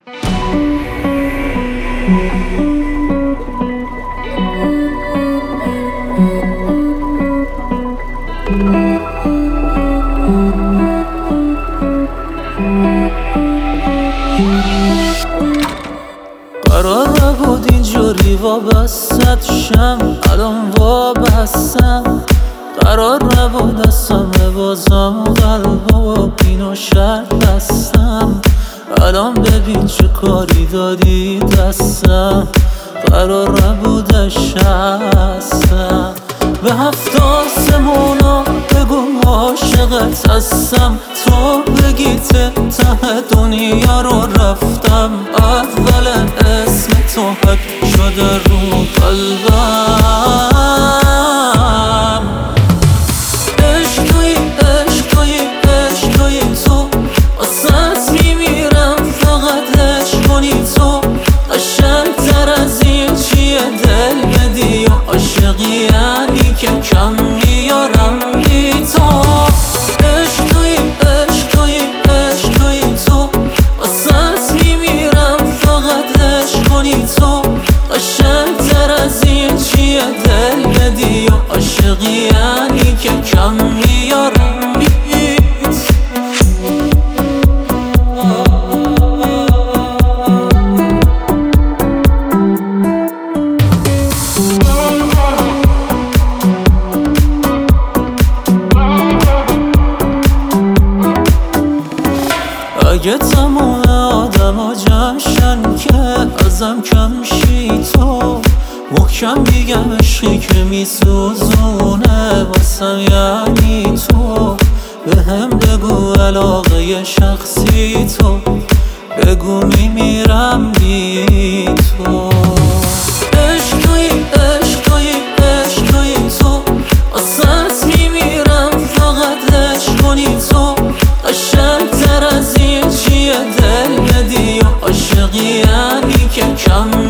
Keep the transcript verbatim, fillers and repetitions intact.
قرار نبود اینجوری وابستت شم، الان وابستم. قرار نبود دستم ببازم و قلب و بین و شرط بستم. الان ببین چه کاری دادی دستم، قرار نبودش هستم. به هفت آسمونا بگو عاشقت هستم، تو بگی ته ته دنیا رو رفتم. اولا اسم تو حک شده رو قلبم. عشق توی عشق توی عشق توی تو، واسه میمیرم فقط عشق کنی تو. قشنگتر از این چیه دل بدی و عاشقی یعنی که کم میارم بی تو. عشق توی عشق توی عشق توی تو، واسه میمیرم فقط عشق کنی تو. قشنگتر از این چیه دل بدی و عاشقی یعنی که کم میارم بی تو. اگه تمام آدم ها جمشن که ازم کم شی تو، محکم میگم عشقی که میسوزونه واسم یعنی تو. به هم بگو علاقه شخصی تو، بگو میمیرم بی تو. عشق توی عشق توی عشق توی تو، واسه میمیرم فقط عشق کنی تو. قشنگتر از این چیه دل بدی و عاشقی یعنی که کم